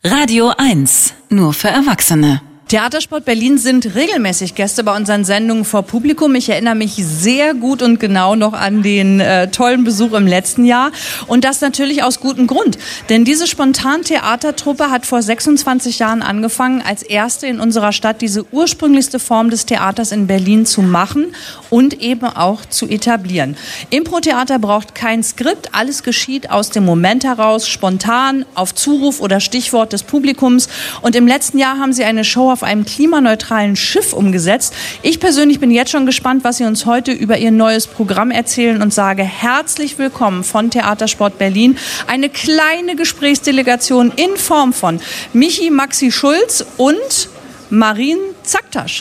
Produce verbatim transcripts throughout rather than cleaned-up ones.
Radio eins, nur für Erwachsene. Theatersport Berlin sind regelmäßig Gäste bei unseren Sendungen vor Publikum. Ich erinnere mich sehr gut und genau noch an den äh, tollen Besuch im letzten Jahr. Und das natürlich aus gutem Grund. Denn diese Spontan-Theatertruppe hat vor sechsundzwanzig Jahren angefangen, als erste in unserer Stadt diese ursprünglichste Form des Theaters in Berlin zu machen und eben auch zu etablieren. Impro-Theater braucht kein Skript. Alles geschieht aus dem Moment heraus, spontan, auf Zuruf oder Stichwort des Publikums. Und im letzten Jahr haben sie eine Show auf einem klimaneutralen Schiff umgesetzt. Ich persönlich bin jetzt schon gespannt, was Sie uns heute über Ihr neues Programm erzählen und sage herzlich willkommen von Theatersport Berlin. Eine kleine Gesprächsdelegation in Form von Michi Maxi Schulz und Marien Zacktasch.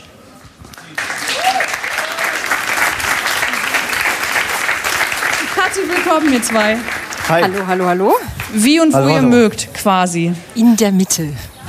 Herzlich willkommen, ihr zwei. Hi. Hallo, hallo, hallo. Wie und wo hallo, ihr hallo. mögt, quasi. In der Mitte.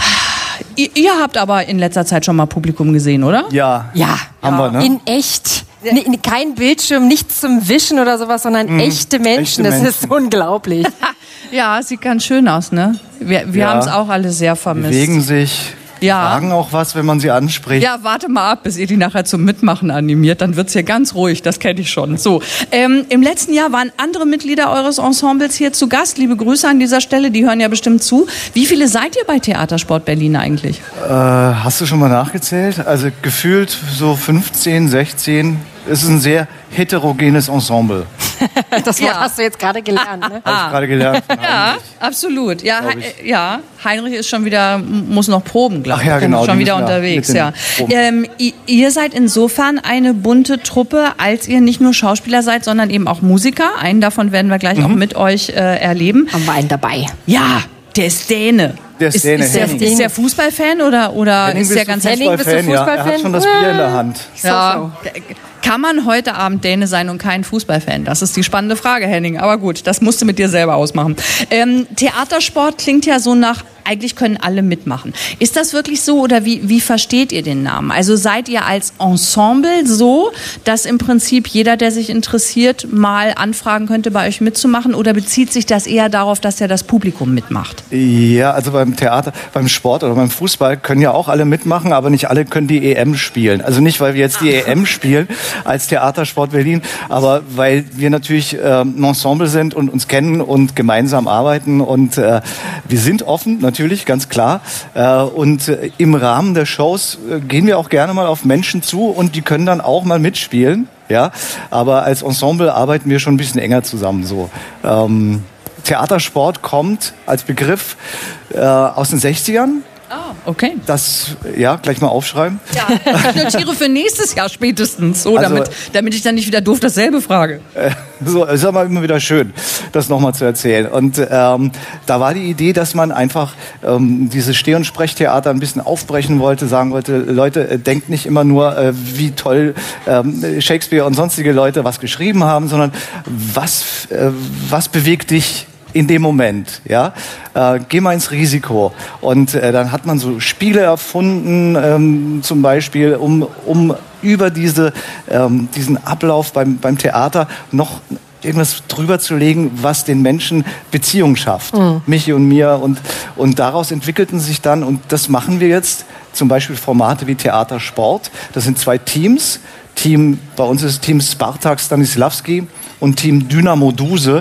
Ihr, ihr habt aber in letzter Zeit schon mal Publikum gesehen, oder? Ja, Ja, haben wir, ne? in echt. N- kein Bildschirm, nichts zum Wischen oder sowas, sondern Mhm. echte Menschen. Echte Das ist Menschen. unglaublich. Ja, sieht ganz schön aus, ne? Wir, wir Ja. haben es auch alle sehr vermisst. Bewegen sich, Ja. sagen auch was, wenn man sie anspricht. Ja, warte mal ab, bis ihr die nachher zum Mitmachen animiert. Dann wird's hier ganz ruhig, das kenne ich schon. So, ähm, im letzten Jahr waren andere Mitglieder eures Ensembles hier zu Gast. Liebe Grüße an dieser Stelle, die hören ja bestimmt zu. Wie viele seid ihr bei Theatersport Berlin eigentlich? Äh, hast du schon mal nachgezählt? Also gefühlt so fünfzehn, sechzehn. Es ist ein sehr heterogenes Ensemble. Das Wort Ja. hast du jetzt gerade gelernt, ne? Habe ich gerade gelernt. von Ja, Heinrich. absolut. Ja, Glaub Hei- ich. ja, Heinrich ist schon wieder, muss noch proben, glaube ich. Ach ja, genau, Schon die wieder müssen da unterwegs, mit den ja. Proben. Ähm, i- ihr seid insofern eine bunte Truppe, als ihr nicht nur Schauspieler seid, sondern eben auch Musiker. Einen davon werden wir gleich Mhm. auch mit euch äh, erleben. Haben wir einen dabei. Ja, der ist Däne. Der ist Däne, Ist, der, Henning. ist der Fußballfan oder, oder Henning, ist der bist du ganz Henning, bist du Fußballfan? Ja, er hat Fußballfan? schon das Bier in der Hand. Ja, kann man heute Abend Däne sein und kein Fußballfan? Das ist die spannende Frage, Henning. Aber gut, das musst du mit dir selber ausmachen. Ähm, Theatersport klingt ja so nach, eigentlich können alle mitmachen. Ist das wirklich so oder wie, wie versteht ihr den Namen? Also seid ihr als Ensemble so, dass im Prinzip jeder, der sich interessiert, mal anfragen könnte, bei euch mitzumachen? Oder bezieht sich das eher darauf, dass ja das Publikum mitmacht? Ja, also beim Theater, beim Sport oder beim Fußball können ja auch alle mitmachen, aber nicht alle können die E M spielen. Also nicht, weil wir jetzt die E M spielen als Theatersport Berlin, aber weil wir natürlich ähm, ein Ensemble sind und uns kennen und gemeinsam arbeiten und äh, wir sind offen, natürlich, ganz klar. Äh, und äh, im Rahmen der Shows äh, gehen wir auch gerne mal auf Menschen zu und die können dann auch mal mitspielen. Ja, aber als Ensemble arbeiten wir schon ein bisschen enger zusammen. So. Ähm, Theatersport kommt als Begriff äh, aus den sechzigern. Ah, okay. Das, ja, gleich mal aufschreiben. Ja, ich notiere für nächstes Jahr spätestens, so, Also- damit, damit ich dann nicht wieder doof dasselbe frage. Äh, so, ist aber immer wieder schön, das nochmal zu erzählen. Und ähm, da war die Idee, dass man einfach ähm, dieses Steh- und Sprechtheater ein bisschen aufbrechen wollte, sagen wollte, Leute, äh, denkt nicht immer nur, äh, wie toll ähm, Shakespeare und sonstige Leute was geschrieben haben, sondern was, äh, was bewegt dich in dem Moment, ja, äh, geh mal ins Risiko. Und äh, dann hat man so Spiele erfunden, ähm, zum Beispiel, um, um über diese, ähm, diesen Ablauf beim, beim Theater noch irgendwas drüber zu legen, was den Menschen Beziehung schafft. Mhm. Michi und mir. Und, und daraus entwickelten sich dann, und das machen wir jetzt, zum Beispiel Formate wie Theatersport. Das sind zwei Teams. Team, bei uns ist Team Spartak Stanislavski und Team Dynamo Duse.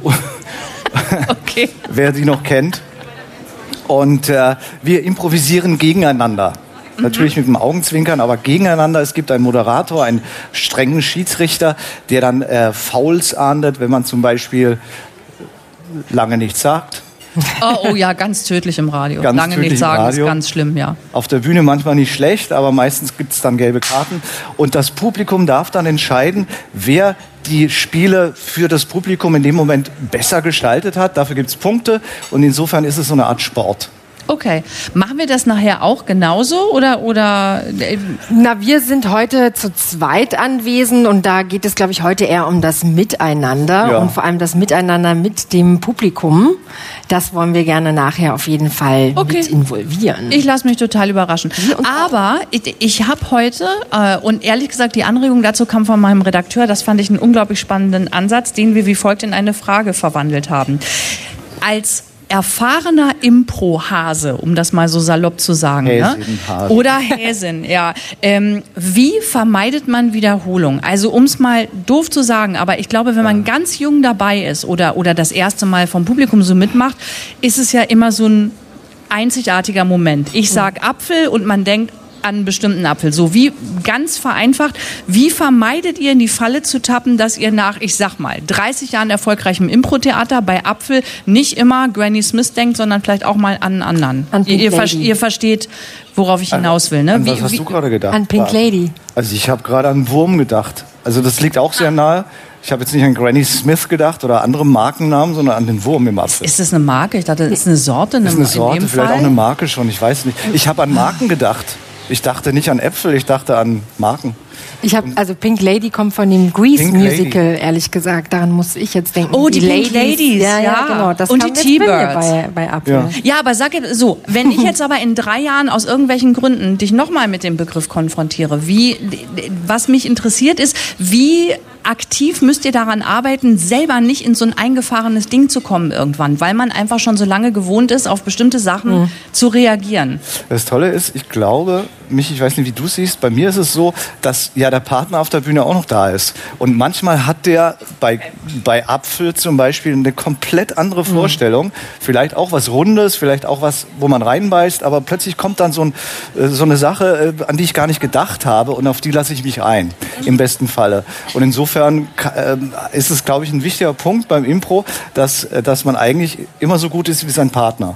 Okay. Wer die noch kennt. Und äh, wir improvisieren gegeneinander. Mhm. Natürlich mit dem Augenzwinkern, aber gegeneinander. Es gibt einen Moderator, einen strengen Schiedsrichter, der dann äh, Fouls ahndet, wenn man zum Beispiel lange nichts sagt. Oh, oh ja, ganz tödlich im Radio. Ganz Lange tödlich nichts im sagen Radio. ist ganz schlimm, ja. Auf der Bühne manchmal nicht schlecht, aber meistens gibt es dann gelbe Karten. Und das Publikum darf dann entscheiden, wer die Spiele für das Publikum in dem Moment besser gestaltet hat. Dafür gibt es Punkte und insofern ist es so eine Art Sport. Okay. Machen wir das nachher auch genauso oder, oder äh, Na, wir sind heute zu zweit anwesend und da geht es, glaube ich, heute eher um das Miteinander Ja. und vor allem das Miteinander mit dem Publikum. Das wollen wir gerne nachher auf jeden Fall Okay. mit involvieren. ich lasse mich total überraschen. uns Aber ich, ich habe heute, äh, und ehrlich gesagt, die Anregung dazu kam von meinem Redakteur, das fand ich einen unglaublich spannenden Ansatz, den wir wie folgt in eine Frage verwandelt haben. Als erfahrener Impro-Hase, um das mal so salopp zu sagen. Häsin, ne? Hase. Oder Häsin, ja. Ähm, wie vermeidet man Wiederholung? Also um es mal doof zu sagen, aber ich glaube, wenn man ganz jung dabei ist oder, oder das erste Mal vom Publikum so mitmacht, ist es ja immer so ein einzigartiger Moment. Ich sag Apfel und man denkt an einen bestimmten Apfel. So wie ganz vereinfacht, wie vermeidet ihr in die Falle zu tappen, dass ihr nach, ich sag mal, dreißig Jahren erfolgreichem Impro-Theater bei Apfel nicht immer Granny Smith denkt, sondern vielleicht auch mal an einen anderen. An ihr, ihr, Pink ver- Lady. ihr versteht, worauf ich hinaus will. Ne? An Wie, was hast wie, du gerade gedacht? An Pink Lady. Also ich habe gerade an Wurm gedacht. Also das liegt auch sehr nahe. Ich habe jetzt nicht an Granny Smith gedacht oder andere Markennamen, sondern an den Wurm im Apfel. ist das eine Marke? Ich dachte, das ist eine Sorte. Das ist eine Sorte, in dem vielleicht Fall. auch eine Marke schon, ich weiß nicht. Ich habe an Marken gedacht. Ich dachte nicht an Äpfel, ich dachte an Marken. Ich habe also Pink Lady kommt von dem Grease Pink Musical, Lady. ehrlich gesagt. Daran muss ich jetzt denken. Oh, die Pink Ladies, Ja, ja, ja. genau. Das Und kam die jetzt bei mir T-Birds. bei, bei Apfel. Ja. Ja, aber sag jetzt so, wenn ich jetzt aber in drei Jahren aus irgendwelchen Gründen dich nochmal mit dem Begriff konfrontiere, wie, was mich interessiert ist, wie aktiv müsst ihr daran arbeiten, selber nicht in so ein eingefahrenes Ding zu kommen irgendwann, weil man einfach schon so lange gewohnt ist, auf bestimmte Sachen mhm. zu reagieren. Das Tolle ist, ich glaube, Michi, ich weiß nicht, wie du siehst, bei mir ist es so, dass ja der Partner auf der Bühne auch noch da ist. Und manchmal hat der bei, bei Apfel zum Beispiel eine komplett andere Vorstellung. Mhm. Vielleicht auch was Rundes, vielleicht auch was, wo man reinbeißt, aber plötzlich kommt dann so, ein, so eine Sache, an die ich gar nicht gedacht habe und auf die lasse ich mich ein, im besten Falle. Und insofern Insofern ist es, glaube ich, ein wichtiger Punkt beim Impro, dass, dass man eigentlich immer so gut ist wie sein Partner.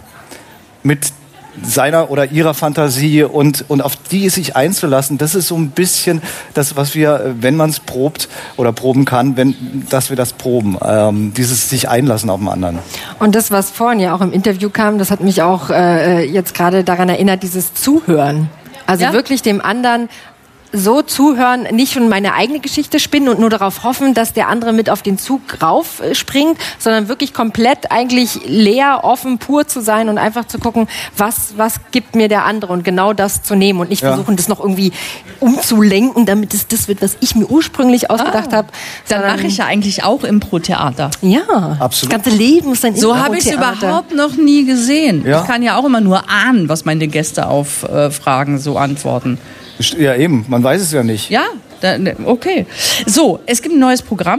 Mit seiner oder ihrer Fantasie und, und auf die sich einzulassen, das ist so ein bisschen das, was wir, wenn man es probt oder proben kann, wenn, dass wir das proben. Ähm, dieses sich einlassen auf den anderen. Und das, was vorhin ja auch im Interview kam, das hat mich auch äh, jetzt gerade daran erinnert, dieses Zuhören. Also ja? wirklich dem anderen so zuhören, nicht schon meine eigene Geschichte spinnen und nur darauf hoffen, dass der andere mit auf den Zug raufspringt, sondern wirklich komplett eigentlich leer, offen, pur zu sein und einfach zu gucken, was, was gibt mir der andere und genau das zu nehmen und nicht ja. versuchen, das noch irgendwie umzulenken, damit es das wird, was ich mir ursprünglich ausgedacht ah, habe. Dann mache ich ja eigentlich auch Impro-Theater. Ja, absolut. Das ganze Leben ist ein So habe ich es überhaupt noch nie gesehen. Ja. Ich kann ja auch immer nur ahnen, was meine Gäste auf äh, Fragen so antworten. Ja, eben. Man weiß es ja nicht. Ja, da, okay. So, es gibt ein neues Programm.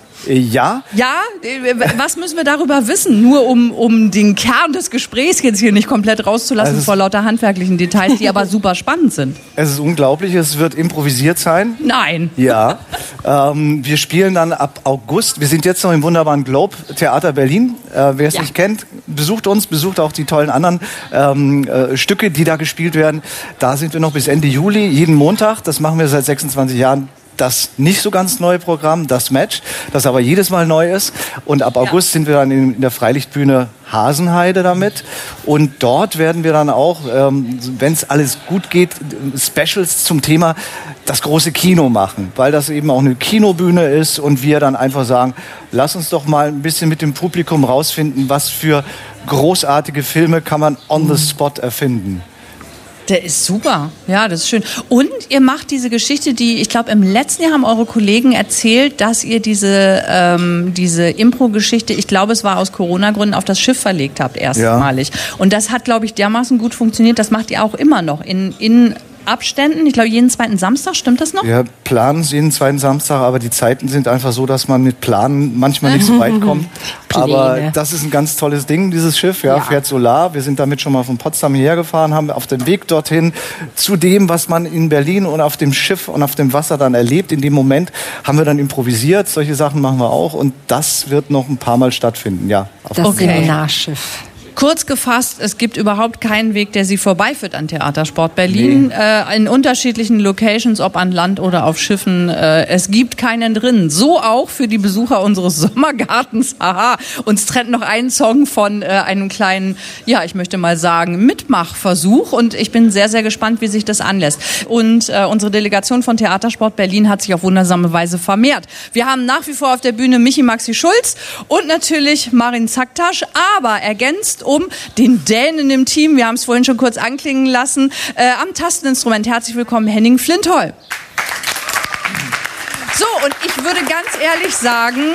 Ja. Ja, was müssen wir darüber wissen? Nur um, um den Kern des Gesprächs jetzt hier nicht komplett rauszulassen also vor lauter handwerklichen Details, die aber super spannend sind. Es ist unglaublich, es wird improvisiert sein. Nein. Ja. ähm, wir spielen dann ab August. Wir sind jetzt noch im wunderbaren Globe Theater Berlin. Äh, wer es Ja. nicht kennt, besucht uns, besucht auch die tollen anderen ähm, äh, Stücke, die da gespielt werden. Da sind wir noch bis Ende Juli, jeden Montag. Das machen wir seit sechsundzwanzig Jahren. Das nicht so ganz neue Programm, das Match, das aber jedes Mal neu ist. Und ab August ja. sind wir dann in, in der Freilichtbühne Hasenheide damit. Und dort werden wir dann auch, ähm, wenn es alles gut geht, Specials zum Thema das große Kino machen. Weil das eben auch eine Kinobühne ist und wir dann einfach sagen, lass uns doch mal ein bisschen mit dem Publikum rausfinden, was für großartige Filme kann man on the spot erfinden. Der ist super. Ja, das ist schön. Und ihr macht diese Geschichte, die, ich glaube, im letzten Jahr haben eure Kollegen erzählt, dass ihr diese, ähm, diese Impro-Geschichte, ich glaube, es war aus Corona-Gründen, auf das Schiff verlegt habt, erstmalig. Ja. Und das hat, glaube ich, dermaßen gut funktioniert. Das macht ihr auch immer noch in, in Abständen. Ich glaube, jeden zweiten Samstag, stimmt das noch? Wir planen jeden zweiten Samstag, aber die Zeiten sind einfach so, dass man mit Planen manchmal nicht so weit kommt. Aber das ist ein ganz tolles Ding, dieses Schiff, ja, ja. fährt Solar. Wir sind damit schon mal von Potsdam hierher gefahren, haben auf dem Weg dorthin zu dem, was man in Berlin und auf dem Schiff und auf dem Wasser dann erlebt. In dem Moment haben wir dann improvisiert. Solche Sachen machen wir auch und das wird noch ein paar Mal stattfinden, ja. Das okay. Seminarschiff. Kurz gefasst, es gibt überhaupt keinen Weg, der Sie vorbeiführt an Theatersport Berlin. Nee. Äh, in unterschiedlichen Locations, ob an Land oder auf Schiffen. Äh, es gibt keinen drin. So auch für die Besucher unseres Sommergartens. Haha. Uns trennt noch ein Song von äh, einem kleinen, ja, ich möchte mal sagen, Mitmachversuch. Und ich bin sehr, sehr gespannt, wie sich das anlässt. Und äh, unsere Delegation von Theatersport Berlin hat sich auf wundersame Weise vermehrt. Wir haben nach wie vor auf der Bühne Michi Maxi Schulz und natürlich Marin Zaktasch, aber ergänzt um den Dänen im Team, wir haben es vorhin schon kurz anklingen lassen, äh, am Tasteninstrument. Herzlich willkommen, Henning Flintoll. So, und ich würde ganz ehrlich sagen,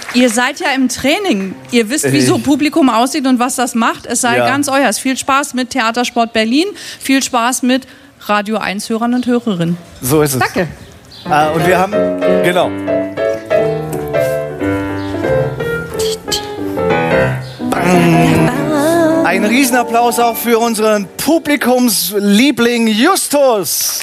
Ihr seid ja im Training. Ihr wisst, wie so Publikum aussieht und was das macht. Es sei Ja. ganz euers. Viel Spaß mit Theatersport Berlin. Viel Spaß mit Radio eins Hörern und Hörerinnen. So ist es. Danke. Äh, und wir haben, genau. Bang. Ein Riesenapplaus auch für unseren Publikumsliebling Justus.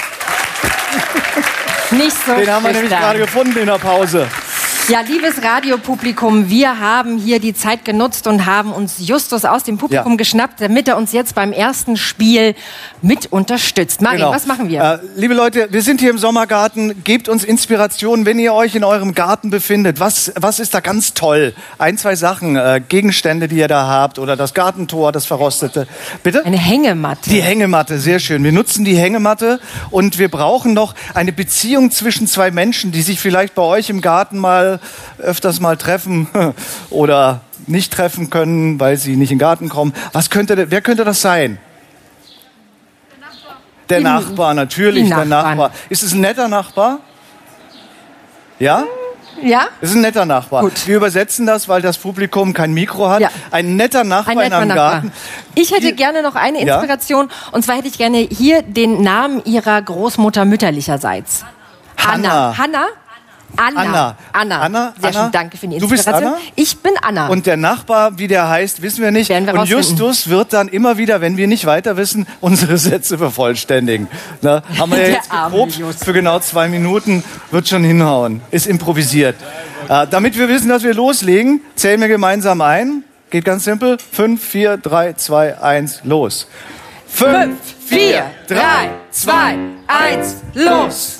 Nicht so Den haben wir nämlich schüchtern. gerade gefunden in der Pause. Ja, liebes Radiopublikum, wir haben hier die Zeit genutzt und haben uns Justus aus dem Publikum Ja. geschnappt, damit er uns jetzt beim ersten Spiel mit unterstützt. Marin, Genau. was machen wir? Äh, liebe Leute, wir sind hier im Sommergarten. Gebt uns Inspiration, wenn ihr euch in eurem Garten befindet. Was, was ist da ganz toll? Ein, zwei Sachen, äh, Gegenstände, die ihr da habt oder das Gartentor, das verrostete. Bitte? Eine Hängematte. Die Hängematte, sehr schön. Wir nutzen die Hängematte und wir brauchen noch eine Beziehung zwischen zwei Menschen, die sich vielleicht bei euch im Garten mal öfters mal treffen oder nicht treffen können, weil sie nicht in den Garten kommen. Was könnte, wer könnte das sein? Der Die- Nachbar, natürlich, die der Nachbarn. Nachbar. Ist es ein netter Nachbar? Ja? Ja? Es ist ein netter Nachbar. Gut. Wir übersetzen das, weil das Publikum kein Mikro hat. Ja. Ein netter Nachbar Ein in netter einem Nachbar. Garten. Ich hätte Die- gerne noch eine Ja? Inspiration. Und zwar hätte ich gerne hier den Namen Ihrer Großmutter mütterlicherseits. Hanna. Anna. Hanna? Anna. Anna. Anna. Anna? Sehr Anna? schön, danke für die Du bist Inspiration. Anna? Ich bin Anna. Und der Nachbar, wie der heißt, wissen wir nicht. Werden wir Und rausfinden. Justus wird dann immer wieder, wenn wir nicht weiter wissen, unsere Sätze vervollständigen. Na, haben wir ja Der jetzt arme geprobt Justus. für genau zwei Minuten. Wird schon hinhauen. Ist improvisiert. Äh, damit wir wissen, dass wir loslegen, zählen wir gemeinsam ein. Geht ganz simpel. Fünf, vier, drei, zwei, eins, los. Fünf, vier, drei, zwei, eins, los!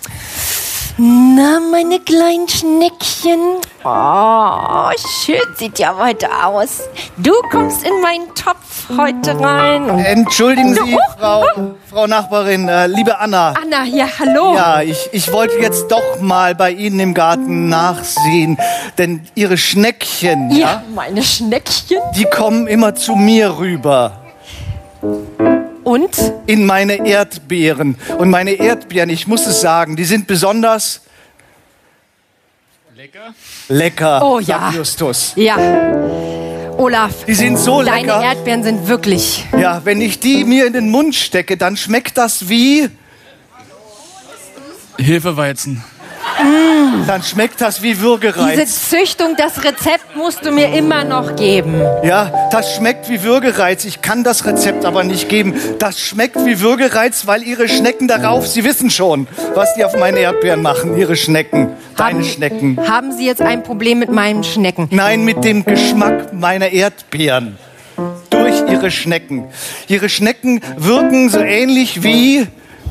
Na, meine kleinen Schneckchen. Oh, schön sieht ja heute aus. Du kommst in meinen Topf heute rein. Und Entschuldigen Sie, Oh, Frau, Frau Nachbarin, äh, liebe Anna. Anna, ja, hallo. Ja, ich, ich wollte jetzt doch mal bei Ihnen im Garten nachsehen, denn Ihre Schneckchen, Ja, ja, meine Schneckchen. die kommen immer zu mir rüber Und? in meine Erdbeeren. Und meine Erdbeeren, ich muss es sagen, die sind besonders lecker. Lecker, Oh, sagt ja. Justus. Ja. Olaf, Die sind so deine lecker. Erdbeeren sind wirklich... Ja, wenn ich die mir in den Mund stecke, dann schmeckt das wie, Hefeweizen. dann schmeckt das wie Diese Würgereiz. Züchtung, das Rezept musst du mir immer noch geben. Ja, das schmeckt wie Würgereiz. Ich kann das Rezept aber nicht geben. Das schmeckt wie Würgereiz, weil Ihre Schnecken darauf, Sie wissen schon, was die auf meine Erdbeeren machen, Ihre Schnecken, deine Schnecken. Haben Sie jetzt ein Problem mit meinen Schnecken? Nein, mit dem Geschmack meiner Erdbeeren. Durch Ihre Schnecken. Ihre Schnecken wirken so ähnlich wie,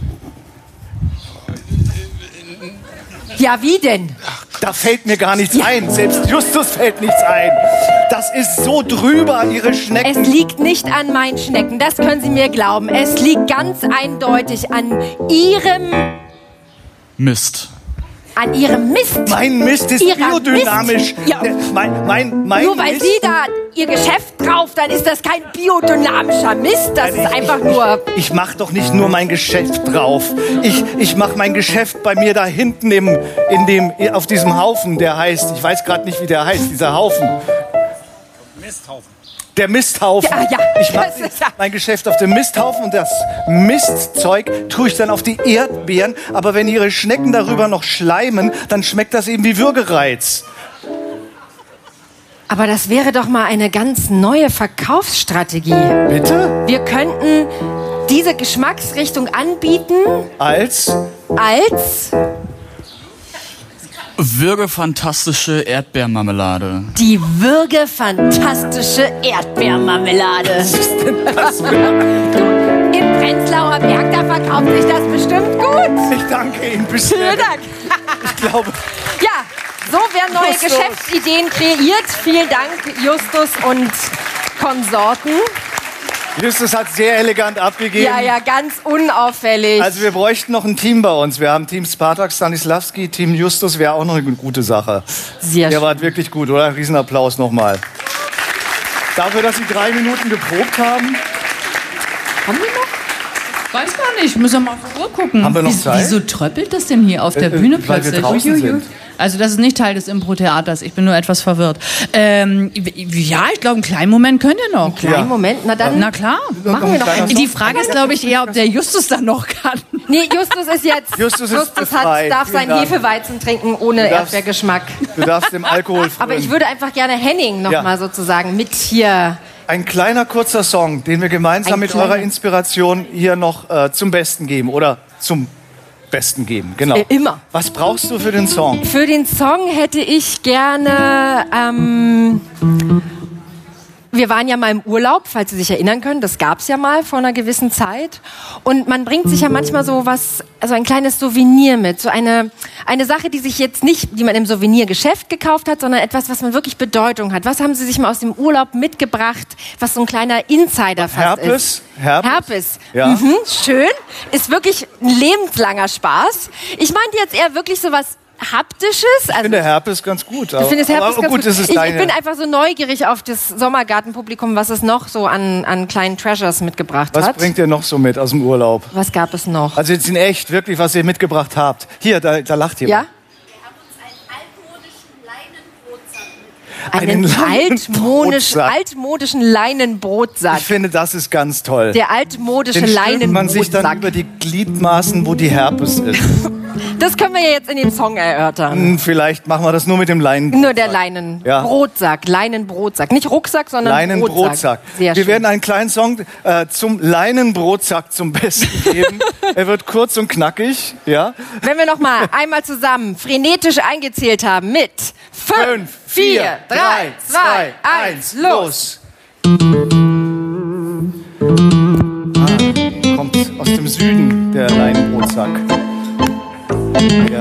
Ja, wie denn? da fällt mir gar nichts ein. Selbst Justus fällt nichts ein. Das ist so drüber, Ihre Es Schnecken. liegt nicht an meinen Schnecken, das können Sie mir glauben. Es liegt ganz eindeutig an Ihrem, Mist. an Ihrem Mist. Mein Mist ist Ihrer biodynamisch. Mist. Ja. Der- Mein, mein, mein Nur weil Mist. Sie da Ihr Geschäft drauf, dann ist das kein biodynamischer Mist. Das ist einfach nur... Ich mach doch nicht nur mein Geschäft drauf. Ich, ich mach mein Geschäft bei mir da hinten im, in dem, auf diesem Haufen, der heißt, ich weiß gerade nicht, wie der heißt, dieser Haufen. Misthaufen. Der Misthaufen. Ja, ja. Ich mach Das ist ja- mein Geschäft auf dem Misthaufen und das Mistzeug tue ich dann auf die Erdbeeren. Aber wenn ihre Schnecken darüber noch schleimen, dann schmeckt das eben wie Würgereiz. Aber das wäre doch mal eine ganz neue Verkaufsstrategie. Bitte? Wir könnten diese Geschmacksrichtung anbieten Als? als Würgefantastische Erdbeermarmelade. die würgefantastische Erdbeermarmelade. Du, im Prenzlauer Berg, da verkauft sich das bestimmt gut. Ich danke Ihnen bisher. Vielen Dank. Ich glaube, Ja, so werden neue Justus. Geschäftsideen kreiert. Vielen Dank, Justus und Konsorten. Justus hat sehr elegant abgegeben. Ja, ja, ganz unauffällig. Also wir bräuchten noch ein Team bei uns. Wir haben Team Spartak Stanislavski, Team Justus wäre auch noch eine gute Sache. Sehr Der schön. war wirklich gut, oder? Riesenapplaus nochmal. Dafür, dass Sie drei Minuten geprobt haben. Haben wir noch? Weiß gar nicht, müssen wir mal auf die Uhr gucken. Haben wir noch Wie- Zeit? Wieso tröppelt das denn hier auf der Äh, Bühne weil wir plötzlich? draußen sind. Also das ist nicht Teil des Impro-Theaters. Ich bin nur etwas verwirrt. Ähm, ja, ich glaube, einen kleinen Moment könnt ihr noch. Kleinen Ja. Moment, na dann Na klar. machen wir noch einen. Die Frage ist, glaube ich, eher, ob der Justus dann noch kann. Nee, Justus ist jetzt. Justus ist befreit. hat, darf Vielen seinen Dank. Hefeweizen trinken ohne Du darfst- Erdbeergeschmack. Du darfst dem Alkohol Aber ich frönen. würde einfach gerne Henning noch Ja. mal sozusagen mit hier. Ein kleiner, kurzer Song, den wir gemeinsam Ein mit kleiner. eurer Inspiration hier noch äh, zum Besten geben oder zum Besten geben. Genau. Äh, immer. Was brauchst du für den Song? Für den Song hätte ich gerne. Ähm, wir waren ja mal im Urlaub, falls Sie sich erinnern können. Das gab es ja mal vor einer gewissen Zeit. Und man bringt sich ja manchmal so was, also ein kleines Souvenir mit. So eine, eine Sache, die sich jetzt nicht, die man im Souvenirgeschäft gekauft hat, sondern etwas, was man wirklich Bedeutung hat. Was haben Sie sich mal aus dem Urlaub mitgebracht, was so ein kleiner Insider fast Herpes? ist? Herpes? Herpes. Ja. Mhm, schön. Ist wirklich ein lebenslanger Spaß. Ich meinte jetzt eher wirklich so was Haptisches. Ich Also finde Herpes ganz gut. Aber, ich finde es Herpes aber ganz gut, gut. das ist Ich, deine. ich bin einfach so neugierig auf das Sommergartenpublikum, was es noch so an, an kleinen Treasures mitgebracht Was hat. bringt ihr noch so mit aus dem Urlaub? Was gab es noch? Also jetzt in echt, wirklich, was ihr mitgebracht habt. Hier, da, da lacht jemand. Ja? Einen Einen altmodisch, Leinenbrotsack. altmodischen Leinenbrotsack. Ich finde, das ist ganz toll. Der altmodische Den stülpt man sich dann Leinenbrotsack. über die Gliedmaßen, wo die Herpes ist. Das können wir ja jetzt in dem Song erörtern. Hm, Vielleicht machen wir das nur mit dem Leinenbrotsack. Nur der Leinenbrotsack. Leinenbrotsack. Nicht Rucksack, sondern Leinenbrotsack. Brotsack. Sehr Wir schön. werden einen kleinen Song äh, zum Leinenbrotsack zum Besten geben. Er wird kurz und knackig, ja. Wenn wir noch mal einmal zusammen frenetisch eingezählt haben mit fünf, vier, drei, zwei, eins, los. Ah, kommt aus dem Süden, der Leinenbrotsack. Ja.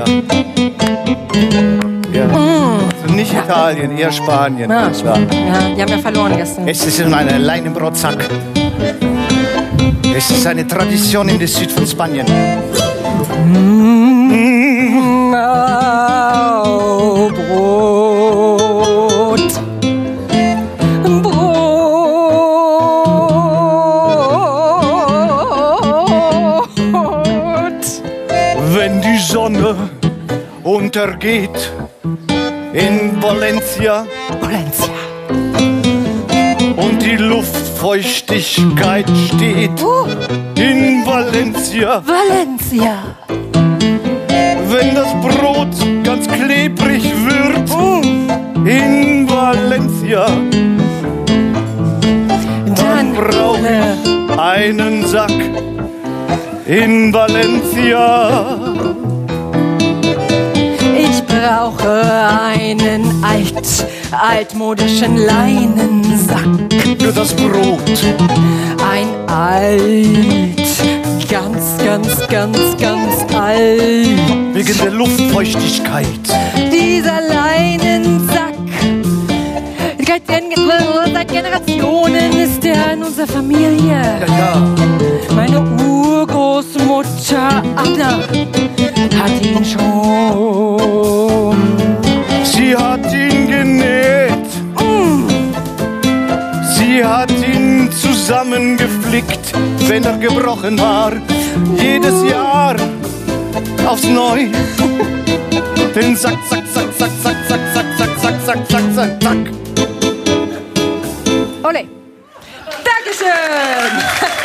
Ja. Also nicht Italien, eher Spanien. Ah, ganz klar. Ja, die haben ja verloren gestern. Es ist ein Leinenbrotsack. Es ist eine Tradition in der Süd von Spanien. Oh, Brot. Brot. Wenn die Sonne untergeht in Valencia Valencia. und die Luftfeuchtigkeit steht Uh, in Valencia. Valencia. Wenn das Brot ganz klebrig wird in Valencia, dann brauch ich einen Sack in Valencia. Ich brauche einen alt, altmodischen Leinensack. Für das Brot. Ein alt, ganz, ganz, ganz, ganz alt. Wegen der Luftfeuchtigkeit. Dieser Leinensack, seit seit Generationen ist er in unserer Familie. Ja, Meine Urgroßmutter Anna hat ihn schon. sie hat ihn genäht. Sie hat ihn zusammengeflickt, wenn er gebrochen war. Jedes Jahr aufs Neu. Den Sack, Sack, Sack, Sack, Sack, Sack, Sack, Sack, Sack, Sack, Sack, Sack, Sack. Ole. Dankeschön.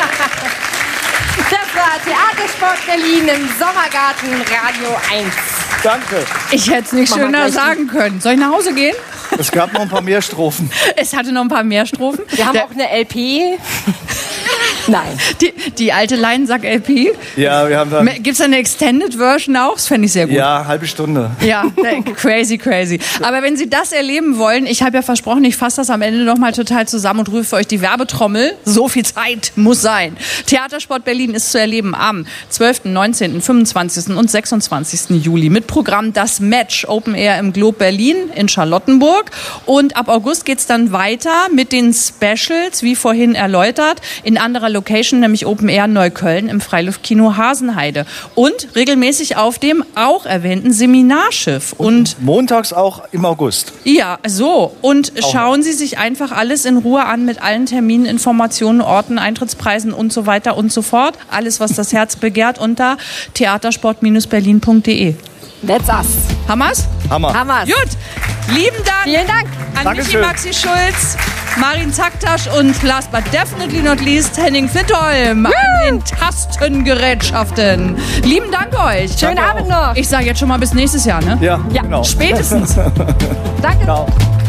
Das war Theatersport Berlin im Sommergarten Radio eins. Danke. Ich hätte es nicht Mach mal schöner gleich. sagen können. Soll ich nach Hause gehen? Es gab noch ein paar mehr Strophen. Es hatte noch ein paar mehr Strophen. Wir haben Der- auch eine L P. Nein. die, die alte Leinensack-L P. Ja, wir haben dann. Gibt es eine Extended Version auch? Das fände ich sehr gut. Ja, halbe Stunde. Ja, crazy, crazy. Aber wenn Sie das erleben wollen, ich habe ja versprochen, ich fasse das am Ende noch mal total zusammen und rufe für euch die Werbetrommel. So viel Zeit muss sein. Theatersport Berlin ist zu erleben am zwölften, neunzehnten, fünfundzwanzigsten und sechsundzwanzigsten Juli mit Programm Das Match Open Air im Globe Berlin in Charlottenburg. Und ab August geht's dann weiter mit den Specials, wie vorhin erläutert, in anderer Location, nämlich Open Air Neukölln im Freiluftkino Hasenheide. Und regelmäßig auf dem auch erwähnten Seminarschiff. Und montags auch im August. Ja, so. Und schauen Sie sich einfach alles in Ruhe an mit allen Terminen, Informationen, Orten, Eintrittspreisen und so weiter und so fort. Alles, was das Herz begehrt, unter theatersport Berlin punkt de. That's us. Hammers? Hammer. Hammers. Gut. Lieben Dank. Vielen Dank. An Dankeschön. Michi Maxi Schulz, Marin Zaktasch und last but definitely not least Henning Fittholm an den Tastengerätschaften. Lieben Dank euch. Schönen Danke Abend auch. noch. Ich sage jetzt schon mal bis nächstes Jahr, ne? Ja, Ja, genau. Spätestens. Danke. Ciao.